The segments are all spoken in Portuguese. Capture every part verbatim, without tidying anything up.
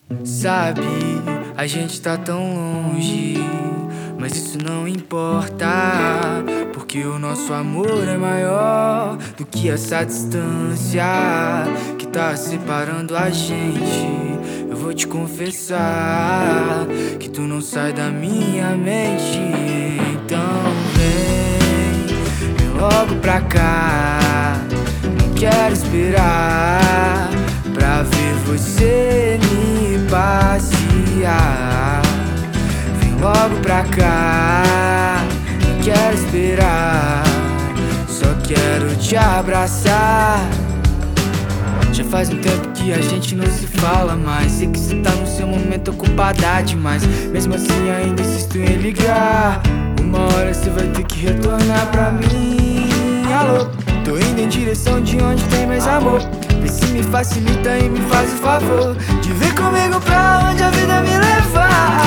Sabe, a gente tá tão longe, mas isso não importa, porque o nosso amor é maior do que essa distância que tá separando a gente. Eu vou te confessar que tu não sai da minha mente. Então vem, vem logo pra cá. Não quero esperar pra ver você me passear. Vem logo pra cá, não quero esperar, só quero te abraçar. Já faz um tempo que a gente não se fala mais. Sei que cê tá no seu momento ocupada demais, mesmo assim ainda insisto em ligar. Uma hora cê vai ter que retornar pra mim. Alô, tô indo em direção de onde tem mais amor. Vê se me facilita e me faz o favor de vir comigo pra onde a vida me levar.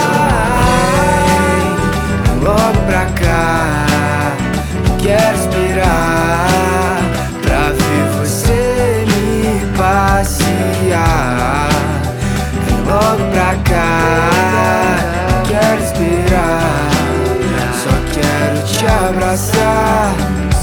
Vem logo pra cá, não quero esperar pra ver você me passear. Vem logo pra cá, não quero esperar, só quero te abraçar.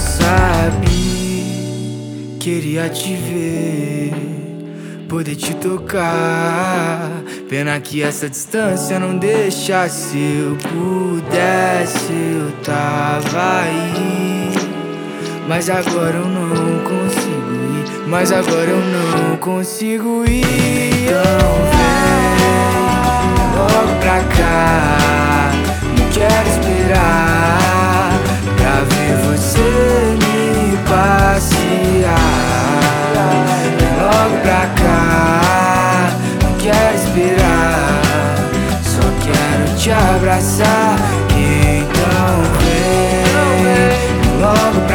Sabe, queria te ver, poder te tocar. Pena que essa distância não deixa. Se eu pudesse eu tava aí, mas agora eu não consigo ir. Mas agora eu não consigo ir. Então vem logo pra cá, não quero esperar pra ver você me passear. Vem logo pra cá, não quero esperar, só quero te abraçar. Então vem logo